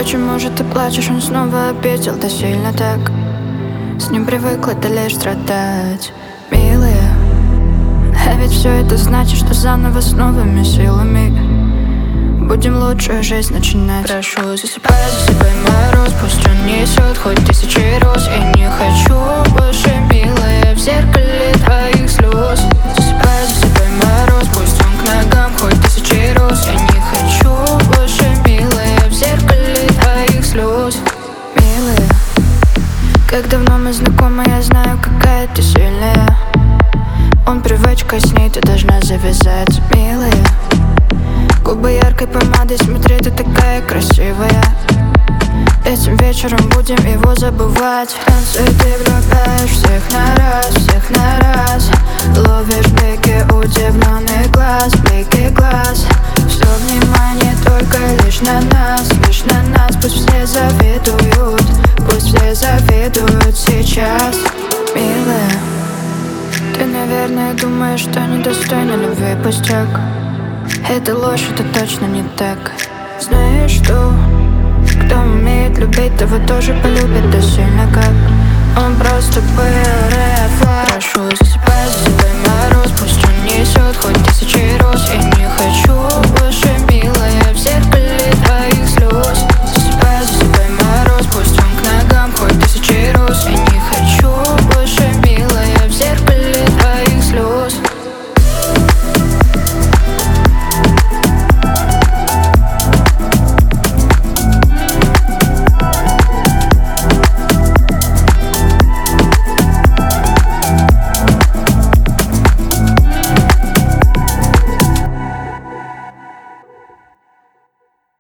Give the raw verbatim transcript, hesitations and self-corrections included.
Почему же ты плачешь, он снова обидел, да сильно так. С ним привыкла ты лишь страдать, милая. А ведь все это значит, что заново с новыми силами будем лучшую жизнь начинать. Прошу, засыпай, засыпай мороз, пусть он несет хоть тысячи роз. Я не хочу больше, милая, в зеркале твоих слез. Засыпай, засыпай мороз, пусть он к ногам хоть тысячи роз. Я не хочу больше, милая, в зеркале твоих слез. Милая, как давно мы знакомы, я знаю, какая ты сильная. Он привычка, с ней ты должна завязать, милая. Губы яркой помадой, смотри, ты такая красивая. Этим вечером будем его забывать. Танцуй, ты влюбляешь всех на раз, всех на раз. Ловишь блики удивленный глаз, блики глаз. Все внимание только лишь на нас, лишь на нас. Пусть все завидуют, пусть все завидуют сейчас, милая. Ты, наверное, думаешь, что недостойна любви, пустяк. Это ложь, это точно не так. Знаешь что? Кто умеет любить, того тоже полюбит, да сильно как. Он просто был